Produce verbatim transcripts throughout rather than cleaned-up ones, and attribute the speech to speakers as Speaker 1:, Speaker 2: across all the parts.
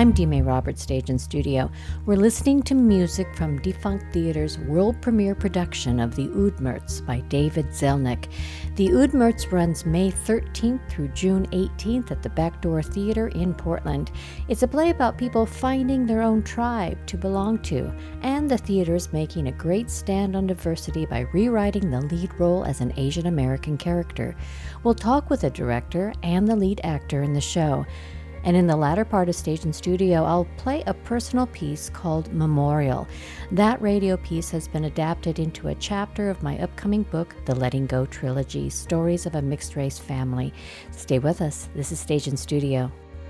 Speaker 1: I'm Dime Roberts, Stage and Studio. We're listening to music from Defunct Theater's world premiere production of The Udmurts by David Zelnick. The Udmurts runs May thirteenth through June eighteenth at the Backdoor Theater in Portland. It's a play about people finding their own tribe to belong to, and the theater's making a great stand on diversity by rewriting the lead role as an Asian American character. We'll talk with the director and the lead actor in the show. And in the latter part of Stage and Studio, I'll play a personal piece called Memorial. That radio piece has been adapted into a chapter of my upcoming book, The Letting Go Trilogy, Stories of a Mixed-Race Family. Stay with us. This is Stage and Studio.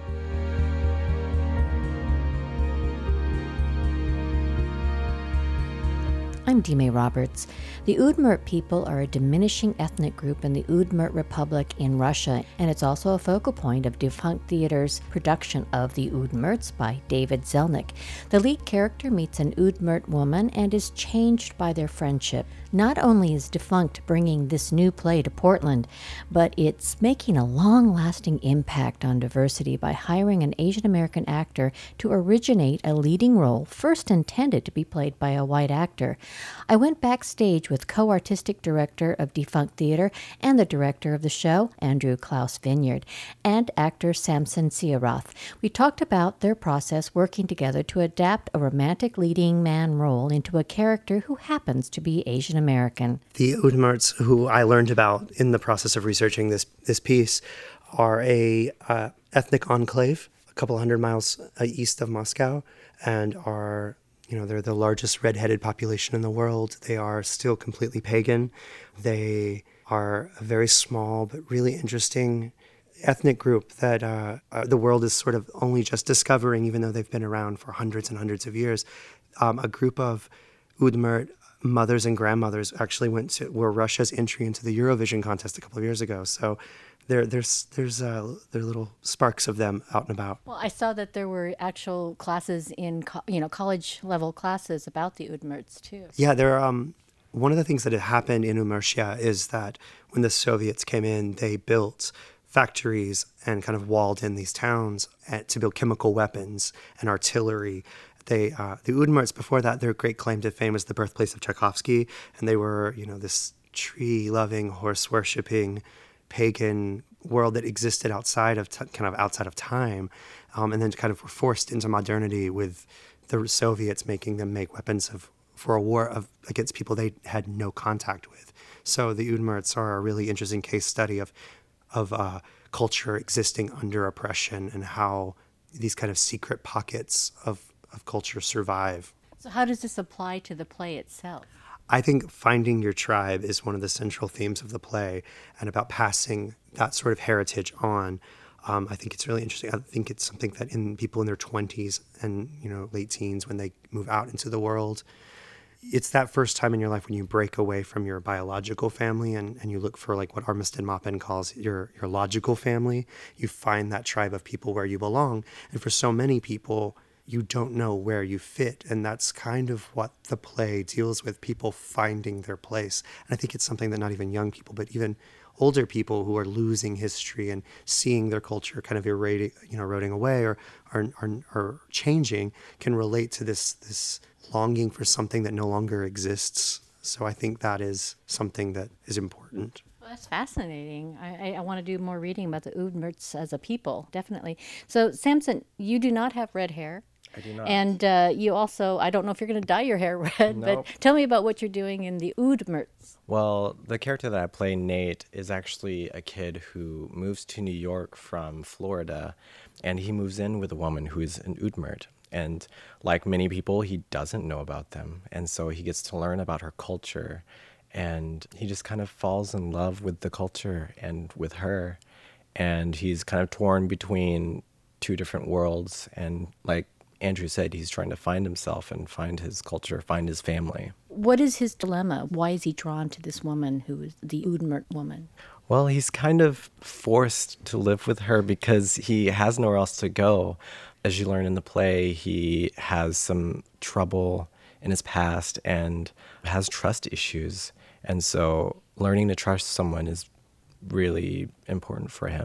Speaker 1: I'm Dime Roberts. The Udmurt people are a diminishing ethnic group in the Udmurt Republic in Russia, and it's also a focal point of Defunct Theater's production of The Udmurts by David Zelnick. The lead character meets an Udmurt woman and is changed by their friendship. Not only is Defunct bringing this new play to Portland, but it's making a long-lasting impact on diversity by hiring an Asian American actor to originate a leading role first intended to be played by a white actor. I went backstage with co-artistic director of Defunct Theater and the director of the show, Andrew Klaus Vineyard, and actor Samson Siarath. We talked about their process working together to adapt a romantic leading man role into a character who happens to be Asian American.
Speaker 2: The Udmurts, who I learned about in the process of researching this this piece, are a uh, ethnic enclave a couple hundred miles uh, east of Moscow, and are You know, they're the largest red-headed population in the world. They are still completely pagan. They are a very small but really interesting ethnic group that uh, uh, the world is sort of only just discovering, even though they've been around for hundreds and hundreds of years. Um, a group of Udmurt mothers and grandmothers actually went to were Russia's entry into the Eurovision contest a couple of years ago. So There, there's there's uh, there are little sparks of them out and about.
Speaker 1: Well, I saw that there were actual classes in, co- you know, college level classes about the Udmurts too.
Speaker 2: Yeah, there. Um, one of the things that had happened in Udmurtia is that when the Soviets came in, they built factories and kind of walled in these towns at, to build chemical weapons and artillery. They uh, the Udmurts before that, their great claim to fame was the birthplace of Tchaikovsky, and they were you know this tree-loving, horse-worshipping pagan world that existed outside of t- kind of outside of time, um, and then kind of were forced into modernity with the Soviets making them make weapons of for a war of against people they had no contact with. So the Udmurts are a really interesting case study of of uh, culture existing under oppression and how these kind of secret pockets of, of culture survive.
Speaker 1: So how does this apply to the play itself?
Speaker 2: I think finding your tribe is one of the central themes of the play, and about passing that sort of heritage on. Um, I think it's really interesting. I think it's something that in people in their twenties and you know late teens, when they move out into the world, it's that first time in your life when you break away from your biological family and, and you look for like what Armistead Maupin calls your, your logical family. You find that tribe of people where you belong. And for so many people, you don't know where you fit. And that's kind of what the play deals with, people finding their place. And I think it's something that not even young people, but even older people who are losing history and seeing their culture kind of eroding, you know, eroding away or are, are, are changing can relate to this, this longing for something that no longer exists. So I think that is something that is important.
Speaker 1: Well, that's fascinating. I, I, I want to do more reading about the Udmurts as a people, definitely. So, Samson, you do not have red hair.
Speaker 3: I do not.
Speaker 1: And uh, you also, I don't know if you're going to dye your hair red,
Speaker 3: Nope.
Speaker 1: but tell me about what you're doing in the Udmurts.
Speaker 3: Well, the character that I play, Nate, is actually a kid who moves to New York from Florida, and he moves in with a woman who is an Udmurt. And like many people, he doesn't know about them. And so he gets to learn about her culture, and he just kind of falls in love with the culture and with her. And he's kind of torn between two different worlds, and like Andrew said, he's trying to find himself and find his culture, find his family.
Speaker 1: What is his dilemma? Why is he drawn to this woman who is the Udmurt woman?
Speaker 3: Well, he's kind of forced to live with her because he has nowhere else to go. As you learn in the play, he has some trouble in his past and has trust issues. And so learning to trust someone is really important for him.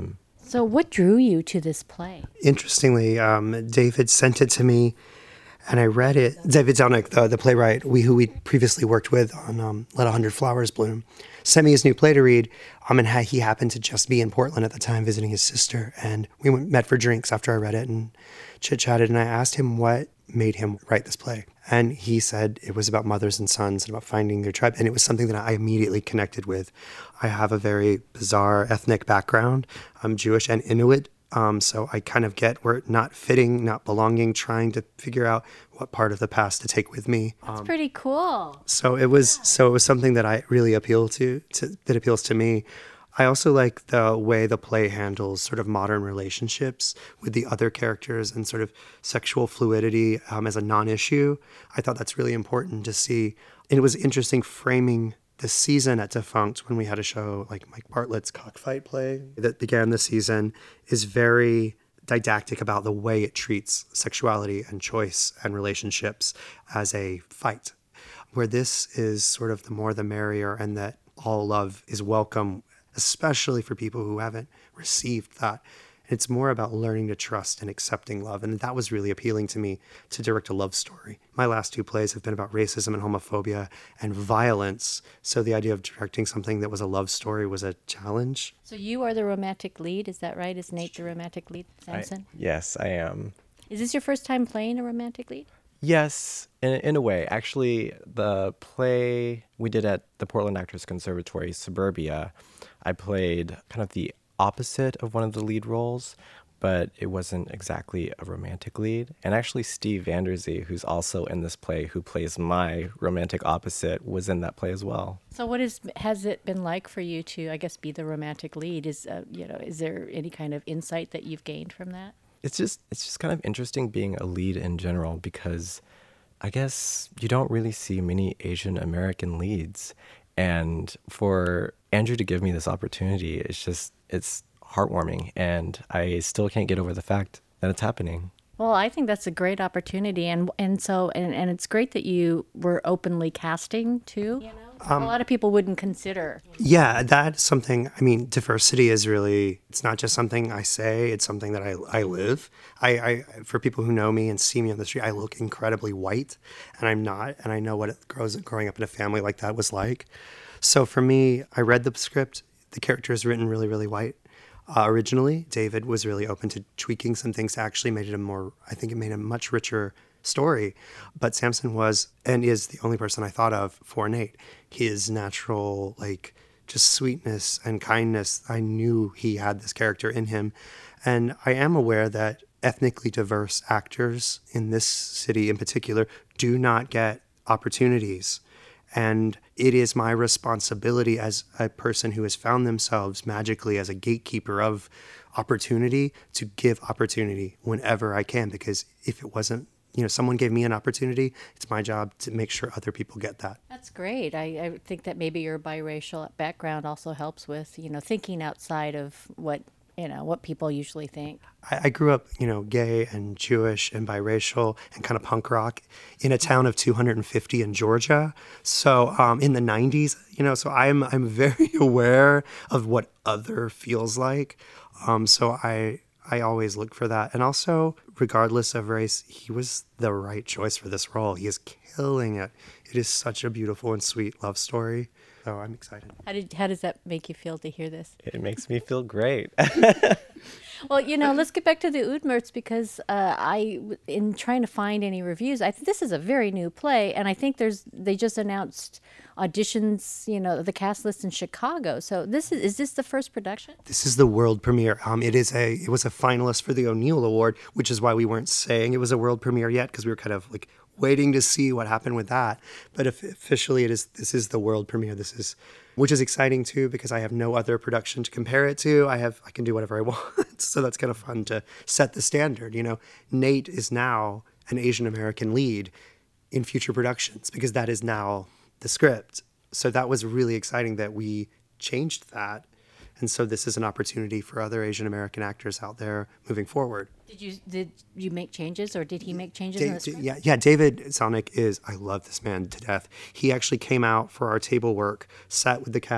Speaker 1: So what drew you to this play?
Speaker 2: Interestingly, um, David sent it to me, and I read it. David Zelnick, the, the playwright, we who we previously worked with on um, Let a Hundred Flowers Bloom, sent me his new play to read. Um, and ha- he happened to just be in Portland at the time visiting his sister. And we went, met for drinks after I read it and chit-chatted. And I asked him what made him write this play. And he said it was about mothers and sons and about finding their tribe. And it was something that I immediately connected with. I have a very bizarre ethnic background. I'm Jewish and Inuit. Um, so I kind of get where not fitting, not belonging, trying to figure out what part of the past to take with me.
Speaker 1: That's pretty cool.
Speaker 2: So it was so it was something that I really appeal to, to that appeals to me. I also like the way the play handles sort of modern relationships with the other characters and sort of sexual fluidity um, as a non-issue. I thought that's really important to see. And it was interesting framing the season at Defunct when we had a show like Mike Bartlett's Cockfight play that began the season is very didactic about the way it treats sexuality and choice and relationships as a fight, where this is sort of the more the merrier and that all love is welcome, especially for people who haven't received that. It's more about learning to trust and accepting love. And that was really appealing to me to direct a love story. My last two plays have been about racism and homophobia and violence. So the idea of directing something that was a love story was a challenge.
Speaker 1: So you are the romantic lead, is that right? Is Nate the romantic lead,
Speaker 3: I,
Speaker 1: Samson?
Speaker 3: yes, I am.
Speaker 1: Is this your first time playing a romantic lead?
Speaker 3: Yes, in, in a way. Actually, the play we did at the Portland Actors Conservatory, Suburbia, I played kind of the opposite of one of the lead roles, but it wasn't exactly a romantic lead. And actually Steve Vanderzee, who's also in this play, who plays my romantic opposite, was in that play as well.
Speaker 1: So what is has it been like for you to, I guess, be the romantic lead? Is uh, you know, is there any kind of insight that you've gained from that?
Speaker 3: It's just it's just kind of interesting being a lead in general, because I guess you don't really see many Asian American leads. And for Andrew to give me this opportunity, it's just, it's heartwarming. And I still can't get over the fact that it's happening.
Speaker 1: Well, I think that's a great opportunity. And and so, and, and it's great that you were openly casting too. You know? Um, a lot of people wouldn't consider.
Speaker 2: Yeah, that's something, I mean, diversity is really, it's not just something I say, it's something that I, I live. I, I, for people who know me and see me on the street, I look incredibly white, and I'm not, and I know what it grows, growing up in a family like that was like. So for me, I read the script, the character is written really, really white. Uh, originally, David was really open to tweaking some things to actually made it a more, I think it made a much richer story. But Samson was and is the only person I thought of for Nate. His natural, like, just sweetness and kindness, I knew he had this character in him. And I am aware that ethnically diverse actors in this city in particular do not get opportunities. And it is my responsibility as a person who has found themselves magically as a gatekeeper of opportunity to give opportunity whenever I can. Because if it wasn't, you know, someone gave me an opportunity, it's my job to make sure other people get that.
Speaker 1: That's great. I, I think that maybe your biracial background also helps with, you know, thinking outside of what, you know, what people usually think.
Speaker 2: I, I grew up, you know, gay and Jewish and biracial and kind of punk rock in a town of two hundred fifty in Georgia. So um, in the nineties, you know, so I'm I'm very aware of what other feels like. Um, so I I always look for that. And also, regardless of race, he was the right choice for this role. He is killing it. It is such a beautiful and sweet love story. So I'm excited.
Speaker 1: How did how does that make you feel to hear this?
Speaker 3: It makes me feel great.
Speaker 1: Well, you know, let's get back to the Udmurts, because uh, I, in trying to find any reviews, I think this is a very new play, and I think there's they just announced auditions, you know, the cast list in Chicago. So this is is this the first production?
Speaker 2: This is the world premiere. Um, it is a it was a finalist for the O'Neill Award, which is why we weren't saying it was a world premiere yet, because we were kind of like waiting to see what happened with that. But if officially it is, this is the world premiere. This is, which is exciting too, because I have no other production to compare it to. I have, I can do whatever I want. So that's kind of fun to set the standard. You know, Nate is now an Asian American lead in future productions, because that is now the script. So that was really exciting that we changed that. And so this is an opportunity for other Asian American actors out there moving forward.
Speaker 1: Did you did you make changes, or did he make changes
Speaker 2: Da-
Speaker 1: in the script?
Speaker 2: yeah, yeah. David Zelnick is, I love this man to death. He actually came out for our table work, sat with the cast,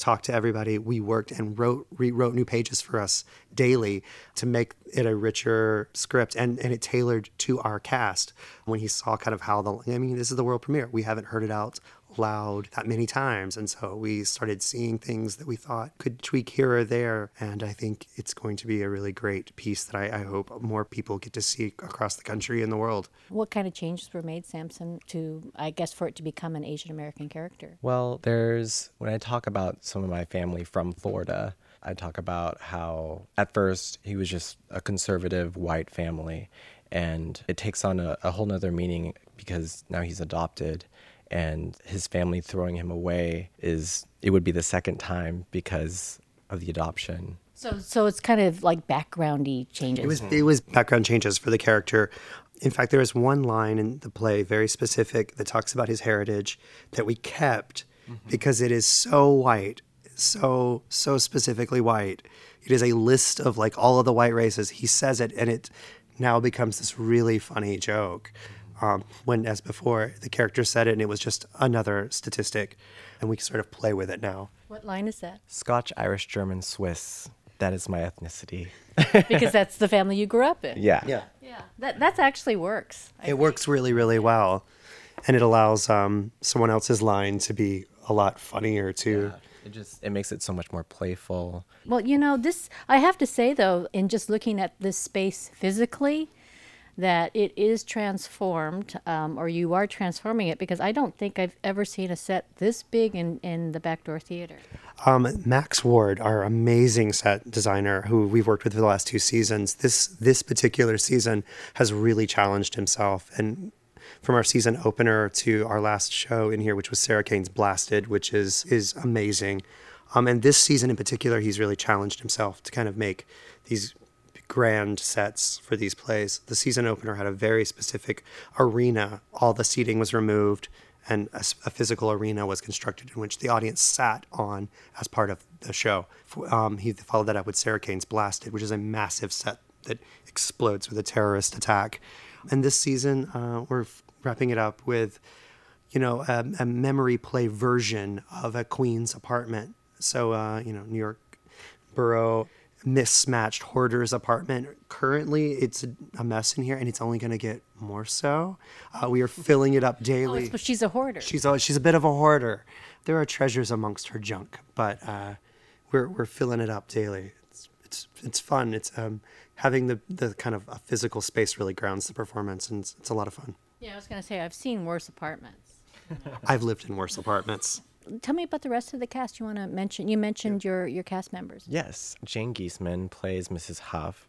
Speaker 2: talked to everybody. We worked and wrote, rewrote new pages for us daily to make it a richer script, and, and it tailored to our cast. When he saw kind of how the, I mean, this is the world premiere. We haven't heard it out loud that many times. And so we started seeing things that we thought could tweak here or there. And I think it's going to be a really great piece that I, I hope more people get to see across the country and the world.
Speaker 1: What kind of changes were made, Samson, to, I guess, for it to become an Asian American character?
Speaker 3: Well, there's, when I talk about some of my family from Florida, I talk about how at first he was just a conservative white family, and it takes on a, a whole nother meaning because now he's adopted, and his family throwing him away is, it would be the second time because of the adoption.
Speaker 1: So so it's kind of like backgroundy changes.
Speaker 2: It was it was background changes for the character. In fact, there is one line in the play, very specific, that talks about his heritage that we kept mm-hmm. because it is so white, so, so specifically white. It is a list of like all of the white races. He says it, and it now becomes this really funny joke. Um, when, as before, the character said it, and it was just another statistic, and we sort of play with it now.
Speaker 1: What line is that?
Speaker 3: Scotch, Irish, German, Swiss. That is my ethnicity.
Speaker 1: Because that's the family you grew up in.
Speaker 3: Yeah.
Speaker 2: Yeah.
Speaker 1: Yeah. That that's actually works. I
Speaker 2: It
Speaker 1: think.
Speaker 2: works really, really well, and it allows um, someone else's line to be a lot funnier too.
Speaker 3: Yeah. It just, it makes it so much more playful.
Speaker 1: Well, you know, this, I have to say, though, in just looking at this space physically, that it is transformed, um, or you are transforming it, because I don't think I've ever seen a set this big in, in the Backdoor Theater.
Speaker 2: Um, Max Ward, our amazing set designer, who we've worked with for the last two seasons, this this particular season has really challenged himself. And from our season opener to our last show in here, which was Sarah Kane's Blasted, which is is amazing. Um, and this season in particular, he's really challenged himself to kind of make these grand sets for these plays. The season opener had a very specific arena. All the seating was removed, and a, a physical arena was constructed in which the audience sat on as part of the show. Um, he followed that up with Sarah Kane's Blasted, which is a massive set that explodes with a terrorist attack. And this season, uh, we're wrapping it up with, you know, a, a memory play version of a Queen's apartment. So, uh, you know, New York Borough mismatched hoarder's apartment. Currently, it's a, a mess in here, and it's only going to get more so. Uh, we are filling it up daily.
Speaker 1: Oh, but she's a hoarder.
Speaker 2: She's a, she's a bit of a hoarder. There are treasures amongst her junk, but uh, we're we're filling it up daily. It's it's it's fun. It's um, having the the kind of a physical space really grounds the performance, and it's, it's a lot of fun.
Speaker 1: Yeah, I was going to say, I've seen worse apartments.
Speaker 2: I've lived in worse apartments.
Speaker 1: Tell me about the rest of the cast you want to mention. You mentioned your, your cast members.
Speaker 3: Yes, Jane Giesman plays Missus Huff,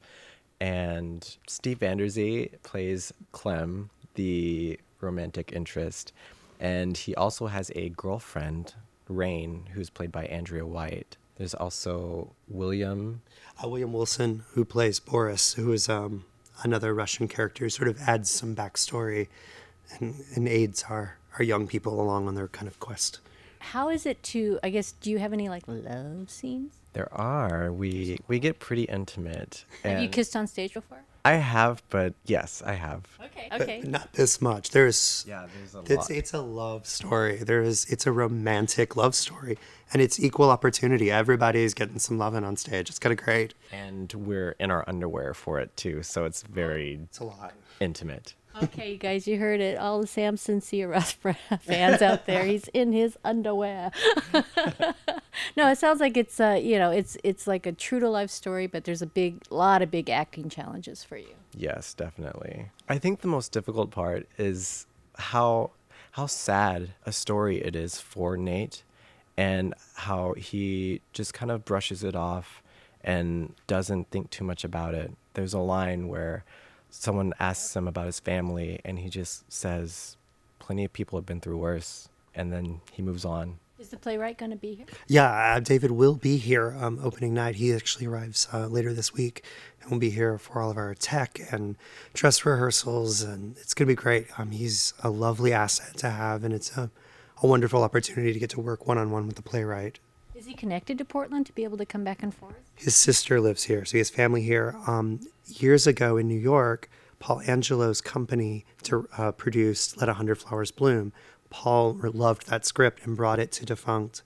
Speaker 3: and Steve Vanderzee plays Clem, the romantic interest, and he also has a girlfriend, Rain, who's played by Andrea White. There's also William.
Speaker 2: Uh, William Wilson, who plays Boris, who is um, another Russian character, who sort of adds some backstory and, and aids our, our young people along on their kind of quest.
Speaker 1: How is it to, I guess, do you have any, like, love scenes?
Speaker 3: There are. We we get pretty intimate.
Speaker 1: Have you
Speaker 3: and
Speaker 1: kissed on stage before?
Speaker 3: I have, but yes, I have.
Speaker 1: Okay,
Speaker 2: But
Speaker 1: okay.
Speaker 2: not this much. There's
Speaker 3: Yeah, there's a
Speaker 2: it's
Speaker 3: lot.
Speaker 2: it's a love story. There is it's a romantic love story, and it's equal opportunity. Everybody's getting some loving on stage. It's kind of great.
Speaker 3: And we're in our underwear for it, too, so it's very
Speaker 2: It's a lot.
Speaker 3: intimate.
Speaker 1: Okay, you guys, you heard it. All the Samson Sierra fans out there, he's in his underwear. No, it sounds like it's uh, you know, it's it's like a true to life story, but there's a big lot of big acting challenges for you.
Speaker 3: Yes, definitely. I think the most difficult part is how how sad a story it is for Nate, and how he just kind of brushes it off and doesn't think too much about it. There's a line where someone asks him about his family, and he just says, plenty of people have been through worse, and then he moves on.
Speaker 1: Is the playwright going to be here?
Speaker 2: Yeah, uh, David will be here um, opening night. He actually arrives uh, later this week and will be here for all of our tech and dress rehearsals, and it's going to be great. Um, he's a lovely asset to have, and it's a, a wonderful opportunity to get to work one-on-one with the playwright.
Speaker 1: Is he connected to Portland to be able to come back and forth?
Speaker 2: His sister lives here, so he has family here. Um, years ago in New York, Paul Angelo's company to, uh, produced Let a Hundred Flowers Bloom. Paul loved that script and brought it to defunct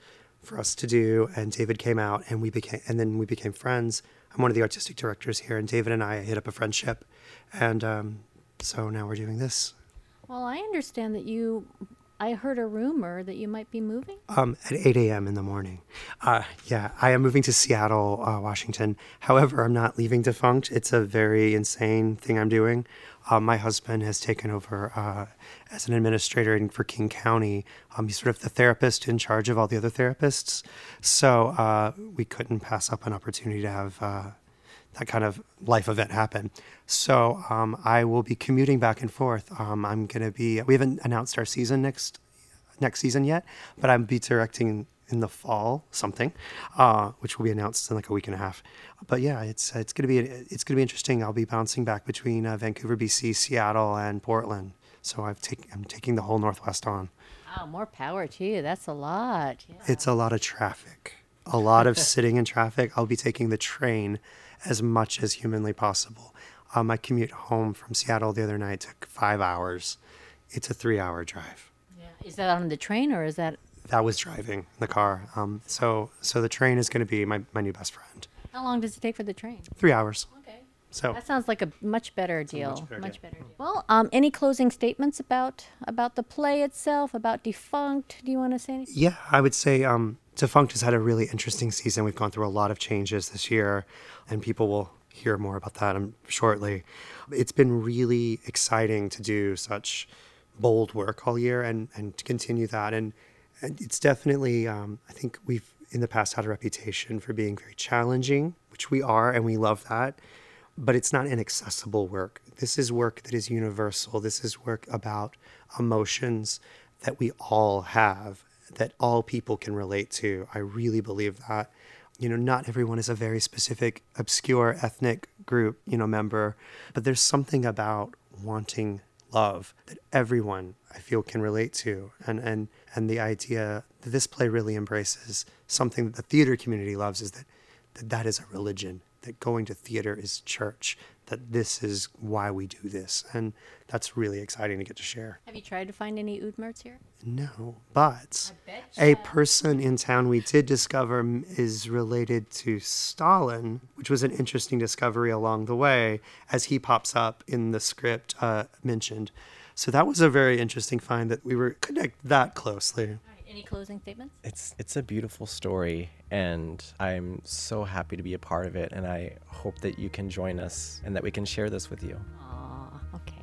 Speaker 2: for us to do. And David came out, and we became, and then we became friends. I'm one of the artistic directors here, and David and I hit up a friendship, and um, so now we're doing this.
Speaker 1: Well, I understand that you, I heard a rumor that you might be moving.
Speaker 2: Um, at eight a.m. in the morning. Uh, yeah, I am moving to Seattle, uh, Washington. However, I'm not leaving Defunct. It's a very insane thing I'm doing. Um, my husband has taken over uh, as an administrator in, for King County. Um, he's sort of the therapist in charge of all the other therapists. So uh, we couldn't pass up an opportunity to have uh, that kind of life event happen. So um, I will be commuting back and forth. Um, I'm going to be, we haven't announced our season next next season yet, but I'll be directing in the fall something, uh, which will be announced in like a week and a half. But yeah, it's it's gonna be it's gonna be interesting. I'll be bouncing back between uh, Vancouver, B C, Seattle, and Portland. So I've take I'm taking the whole Northwest on.
Speaker 1: Wow, more power to you. That's a lot. Yeah.
Speaker 2: It's a lot of traffic, a lot of sitting in traffic. I'll be taking the train as much as humanly possible. Um, my commute home from Seattle the other night took five hours. It's a three-hour drive.
Speaker 1: Yeah. Is that on the train or is that?
Speaker 2: That was driving in the car. Um, so so the train is going to be my, my new best friend.
Speaker 1: How long does it take for the train?
Speaker 2: Three hours.
Speaker 1: Okay.
Speaker 2: So
Speaker 1: that sounds like a much better deal.
Speaker 2: much better
Speaker 1: much
Speaker 2: deal.
Speaker 1: better deal. Well, um, any closing statements about about the play itself, about Defunct? Do you want to say anything?
Speaker 2: Yeah, I would say um, Defunct has had a really interesting season. We've gone through a lot of changes this year, and people will hear more about that um, shortly. It's been really exciting to do such bold work all year and, and to continue that. And, and it's definitely, um, I think we've in the past had a reputation for being very challenging, which we are, and we love that. But it's not inaccessible work. This is work that is universal. This is work about emotions that we all have, that all people can relate to. I really believe that. You know, not everyone is a very specific, obscure ethnic group, you know, member, but there's something about wanting love that everyone, I feel, can relate to. And, and, and the idea that this play really embraces something that the theater community loves is that that, that is a religion, that going to theater is church, that this is why we do this. And that's really exciting to get to share.
Speaker 1: Have you tried to find any Udmurts here?
Speaker 2: No, but a person in town we did discover m- is related to Stalin, which was an interesting discovery along the way, as he pops up in the script uh, mentioned. So that was a very interesting find that we were connect that closely.
Speaker 1: All right, any closing statements?
Speaker 3: It's it's a beautiful story, and I'm so happy to be a part of it, and I hope that you can join us and that we can share this with you.
Speaker 1: Aw,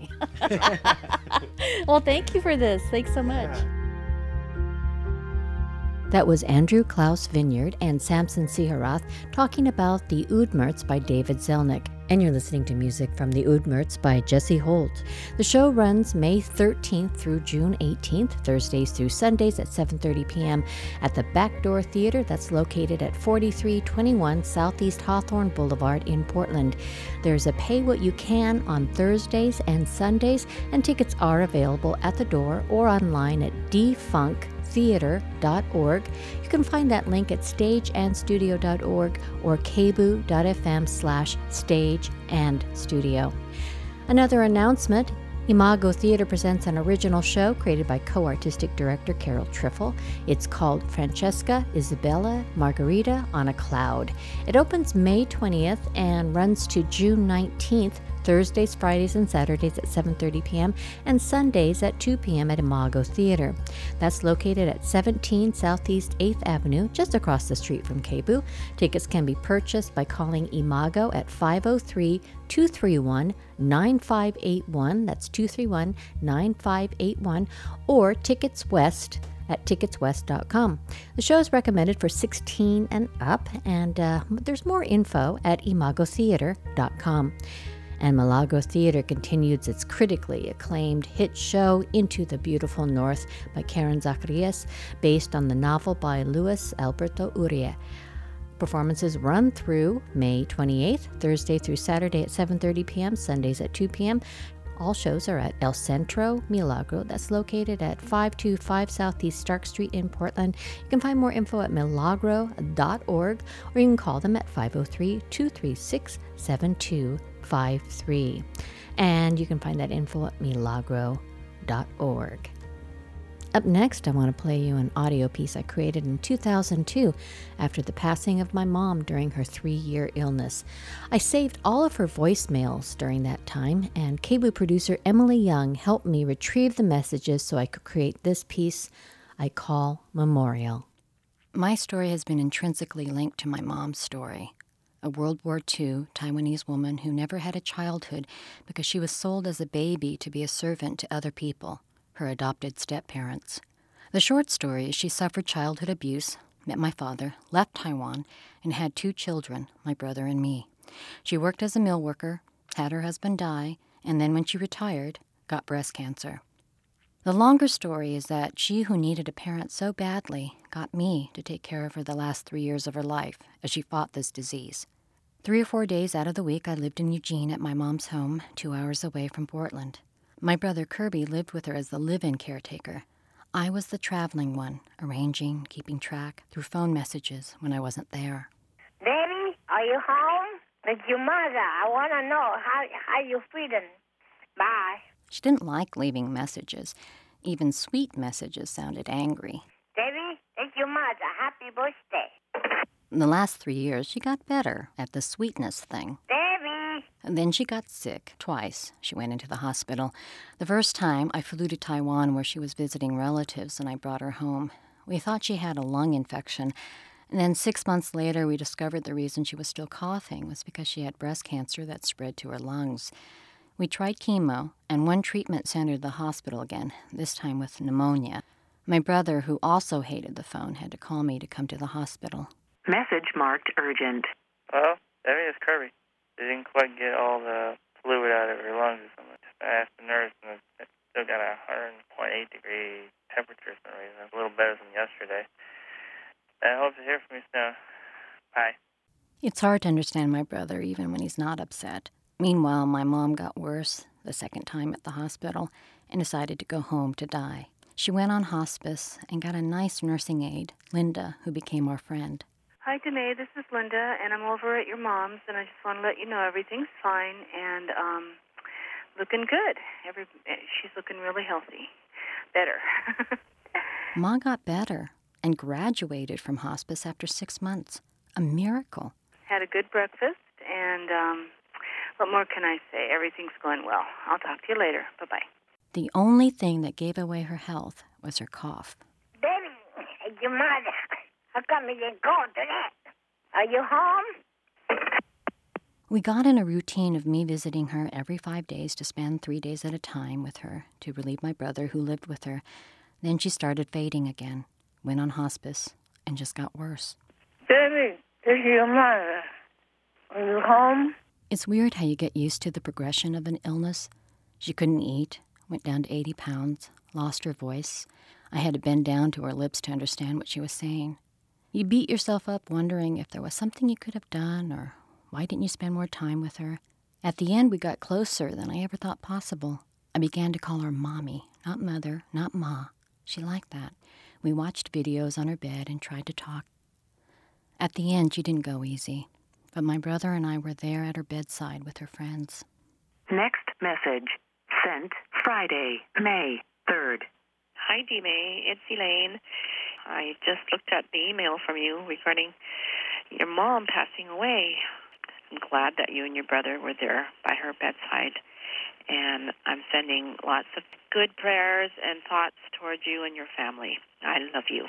Speaker 1: okay. Well, thank you for this. Thanks so much. That was Andrew Klaus Vineyard and Samson Siharath talking about The Udmurts by David Zelnick. And you're listening to music from The Udmurts by Jesse Holt. The show runs May thirteenth through June eighteenth, Thursdays through Sundays at seven thirty p.m. at the Backdoor Theater that's located at forty-three twenty-one Southeast Hawthorne Boulevard in Portland. There's a pay what you can on Thursdays and Sundays, and tickets are available at the door or online at defunct theater dot org. You can find that link at stage and studio dot org or kboo dot f m slash stage and studio. Another announcement, Imago Theater presents an original show created by co-artistic director Carol Triffle. It's called Francesca Isabella Margherita on a Cloud. It opens May twentieth and runs to June nineteenth, Thursdays, Fridays, and Saturdays at seven thirty p.m. and Sundays at two p.m. at Imago Theater. That's located at seventeen Southeast eighth Avenue, just across the street from Kboo. Tickets can be purchased by calling Imago at five oh three, two three one, nine five eight one. That's two three one, nine five eight one, or Tickets West at tickets west dot com. The show is recommended for sixteen and up, and uh, there's more info at imago theater dot com. And Milagro Theater continues its critically acclaimed hit show Into the Beautiful North by Karen Zacharias, based on the novel by Luis Alberto Urrea. Performances run through May twenty-eighth, Thursday through Saturday at seven thirty p.m., Sundays at two p.m. All shows are at El Centro Milagro. That's located at five two five Southeast Stark Street in Portland. You can find more info at milagro dot org, or you can call them at five oh three, two three six, seven two five three. And you can find that info at milagro dot org. Up next, I want to play you an audio piece I created in two thousand two after the passing of my mom during her three-year illness. I saved all of her voicemails during that time, and K B O O producer Emily Young helped me retrieve the messages so I could create this piece I call Memorial. My story has been intrinsically linked to my mom's story, a World War Two Taiwanese woman who never had a childhood because she was sold as a baby to be a servant to other people, her adopted step-parents. The short story is she suffered childhood abuse, met my father, left Taiwan, and had two children, my brother and me. She worked as a mill worker, had her husband die, and then when she retired, got breast cancer. The longer story is that she who needed a parent so badly got me to take care of her the last three years of her life as she fought this disease. Three or four days out of the week, I lived in Eugene at my mom's home, two hours away from Portland. My brother Kirby lived with her as the live-in caretaker. I was the traveling one, arranging, keeping track through phone messages when I wasn't there.
Speaker 4: Baby, are you home? It's your mother. I want to know how how you feeling. Bye.
Speaker 1: She didn't like leaving messages. Even sweet messages sounded angry.
Speaker 4: Baby, it's your mother. Happy birthday.
Speaker 1: In the last three years, she got better at the sweetness thing.
Speaker 4: Baby.
Speaker 1: And then she got sick twice. She went into the hospital. The first time, I flew to Taiwan where she was visiting relatives, and I brought her home. We thought she had a lung infection. And then six months later, we discovered the reason she was still coughing was because she had breast cancer that spread to her lungs. We tried chemo, and one treatment sent her to the hospital again, this time with pneumonia. My brother, who also hated the phone, had to call me to come to the hospital.
Speaker 5: Message marked urgent.
Speaker 6: Well, that is Kirby. They didn't quite get all the fluid out of her lungs or something. I asked the nurse, and it's still got a one hundred point eight degree temperature for some reason. It's a little better than yesterday. I hope to hear from you soon. Bye.
Speaker 1: It's hard to understand my brother even when he's not upset. Meanwhile, my mom got worse the second time at the hospital and decided to go home to die. She went on hospice and got a nice nursing aide, Linda, who became our friend.
Speaker 7: Hi, Danae. This is Linda, and I'm over at your mom's, and I just want to let you know everything's fine and um, looking good. Every she's looking really healthy, better.
Speaker 1: Ma got better and graduated from hospice after six months. A miracle.
Speaker 7: Had a good breakfast, and um, what more can I say? Everything's going well. I'll talk to you later. Bye-bye.
Speaker 1: The only thing that gave away her health was her cough.
Speaker 4: Baby, it's your mother. How come you didn't go to that? Are you home?
Speaker 1: We got in a routine of me visiting her every five days to spend three days at a time with her to relieve my brother who lived with her. Then she started fading again, went on hospice, and just got worse.
Speaker 4: Baby, this is your mother. Are you home?
Speaker 1: It's weird how you get used to the progression of an illness. She couldn't eat, went down to eighty pounds, lost her voice. I had to bend down to her lips to understand what she was saying. You beat yourself up wondering if there was something you could have done or why didn't you spend more time with her. At the end, we got closer than I ever thought possible. I began to call her Mommy, not Mother, not Ma. She liked that. We watched videos on her bed and tried to talk. At the end, she didn't go easy, but my brother and I were there at her bedside with her friends.
Speaker 5: Next message. Sent Friday, May third.
Speaker 8: Hi, D-May. It's Elaine. I just looked at the email from you regarding your mom passing away. I'm glad that you and your brother were there by her bedside. And I'm sending lots of good prayers and thoughts towards you and your family. I love you.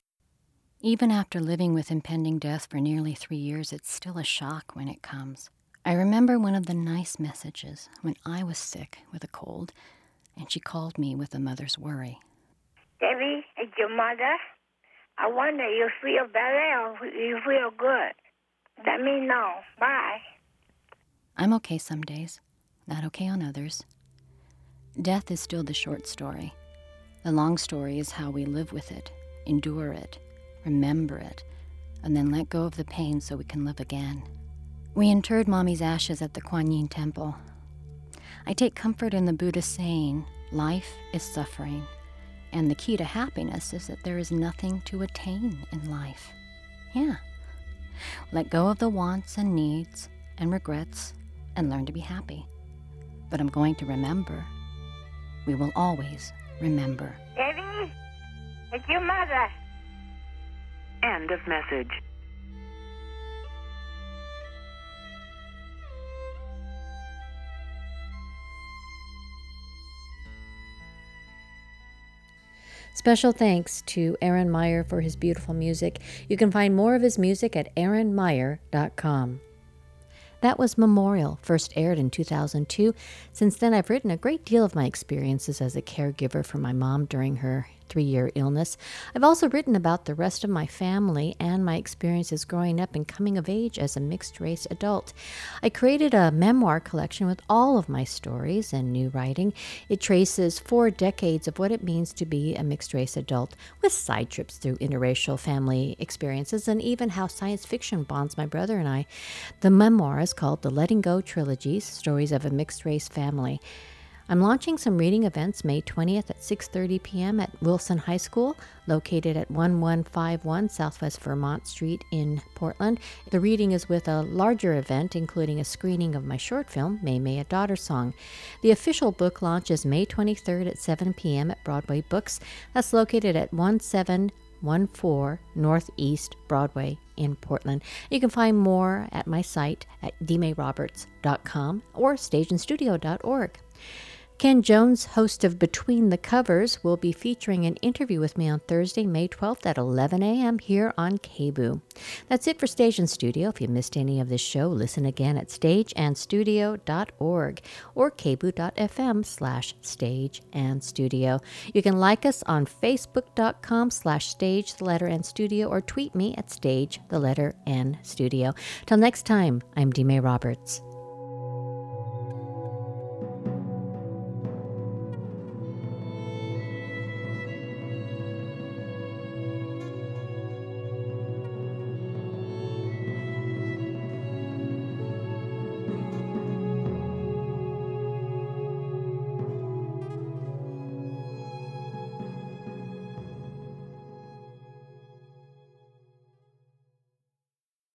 Speaker 1: Even after living with impending death for nearly three years, it's still a shock when it comes. I remember one of the nice messages when I was sick with a cold, and she called me with a mother's worry.
Speaker 4: Baby, it's your mother. I wonder you feel better or you feel good. Let me know. Bye.
Speaker 1: I'm okay some days, not okay on others. Death is still the short story. The long story is how we live with it, endure it, remember it, and then let go of the pain so we can live again. We interred Mommy's ashes at the Kuan Yin Temple. I take comfort in the Buddhist saying, life is suffering, and the key to happiness is that there is nothing to attain in life. Yeah. Let go of the wants and needs and regrets and learn to be happy. But I'm going to remember. We will always remember.
Speaker 4: Baby, It's your mother.
Speaker 5: End of message.
Speaker 1: Special thanks to Aaron Meyer for his beautiful music. You can find more of his music at aaron meyer dot com. That was Memorial, first aired in two thousand two. Since then, I've written a great deal of my experiences as a caregiver for my mom during her three-year illness. I've also written about the rest of my family and my experiences growing up and coming of age as a mixed-race adult. I created a memoir collection with all of my stories and new writing. It traces four decades of what it means to be a mixed-race adult, with side trips through interracial family experiences and even how science fiction bonds my brother and I. The memoir is called The Letting Go Trilogies, Stories of a Mixed-Race Family. I'm launching some reading events May twentieth at six thirty p.m. at Wilson High School, located at eleven fifty-one Southwest Vermont Street in Portland. The reading is with a larger event, including a screening of my short film, May May a Daughter Song. The official book launch is May twenty-third at seven p.m. at Broadway Books. That's located at seventeen fourteen Northeast Broadway in Portland. You can find more at my site at d may roberts dot com or stage and studio dot org. Ken Jones, host of Between the Covers, will be featuring an interview with me on Thursday, May twelfth at eleven a.m. here on K B O O. That's it for Stage and Studio. If you missed any of this show, listen again at stage and studio dot org or k b o o dot f m slash stage and studio. You can like us on facebook dot com slash stage, the letter N studio, or tweet me at stage, the letter N studio. Till next time, I'm D. May Roberts.